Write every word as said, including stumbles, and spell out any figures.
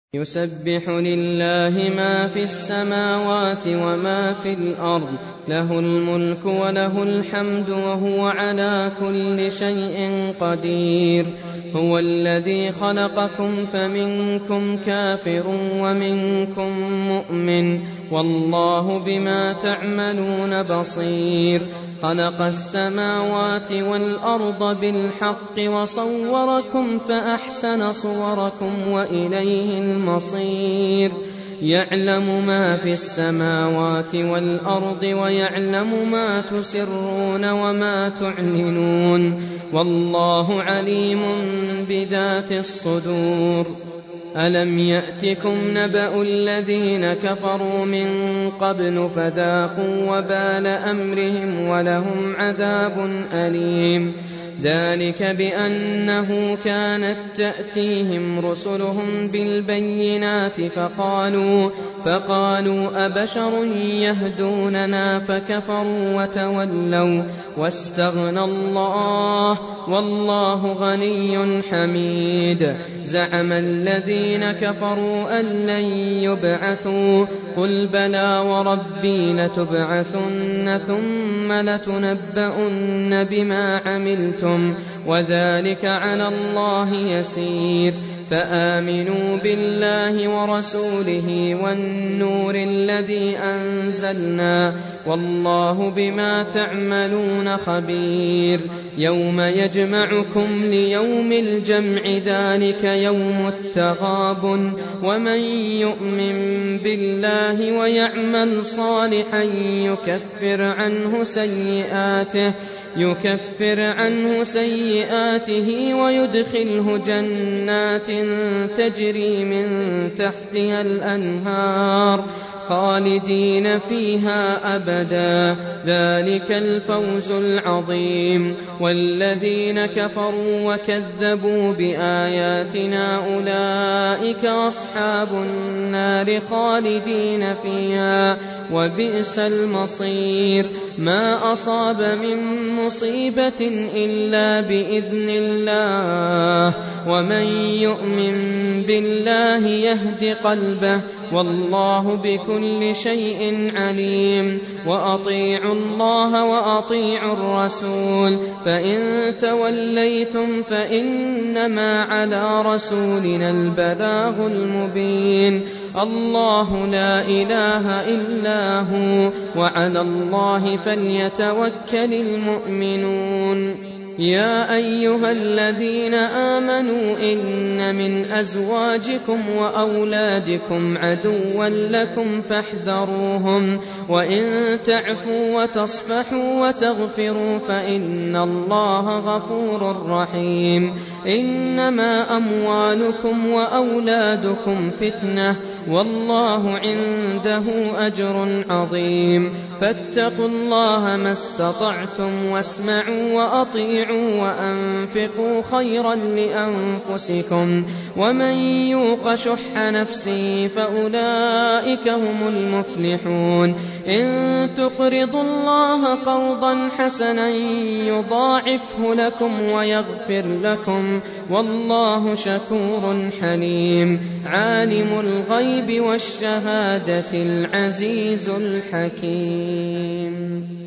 يسبح لله ما في السماوات وما في الأرض، له الملك وله الحمد وهو على كل شيء قدير. هو الذي خلقكم فمنكم كافر ومنكم مؤمن، والله بما تعملون بصير. خلق السماوات والأرض بالحق وصوركم فأحسن صوركم وإليه المصير. يعلم ما في السماوات والأرض ويعلم ما تسرون وما تعلنون، والله عليم بذات الصدور. ألم يأتكم نبأ الذين كفروا من قبل فذاقوا وبال أمرهم ولهم عذاب أليم. ذلك بأنه كانت تأتيهم رسلهم بالبينات فقالوا, فقالوا أبشر يهدوننا فكفروا وتولوا واستغنى الله والله غني حميد. زعم الذين كفروا أن لن يبعثوا قل بلى وربي لتبعثن ثم لتنبؤن بما عملتم وذلك على الله يسير. فآمنوا بالله ورسوله والنور الذي أنزلنا والله بما تعملون خبير. يوم يجمعكم ليوم الجمع ذلك يوم التغابن، ومن يؤمن بالله ويعمل صالحا يكفر عنه سيئاته يكفر عنه سيئاته ويدخله جنات تجري من تحتها الأنهار خالدين فيها أبدا، ذلك الفوز العظيم. والذين كفروا وكذبوا بآياتنا أولئك أصحاب النار خالدين فيها وبئس المصير. ما أصاب من مصيبة إلا بإذن الله، ومن يؤمن بالله يهد قلبه والله بكل شيء عليم. وأطيعوا الله وأطيعوا الرسول، فإن توليتم فإنما على رسولنا البلاغ المبين. الله لا إله إلا هو وعلى الله فليتوكل المؤمنون. يا أيها الذين آمنوا إن من أزواجكم وأولادكم عدوا لكم فاحذروهم، وإن تعفوا وتصفحوا وتغفروا فإن الله غفور رحيم. إنما أموالكم وأولادكم فتنة والله عنده أجر عظيم. فاتقوا الله ما استطعتم واسمعوا وأطيعوا وأنفقوا خيرا لأنفسكم، ومن يوق شح نفسه فأولئك هم المفلحون. إن تقرضوا الله قرضا حسنا يضاعفه لكم ويغفر لكم والله شكور حليم. عالم الغيب والشهادة العزيز الحكيم.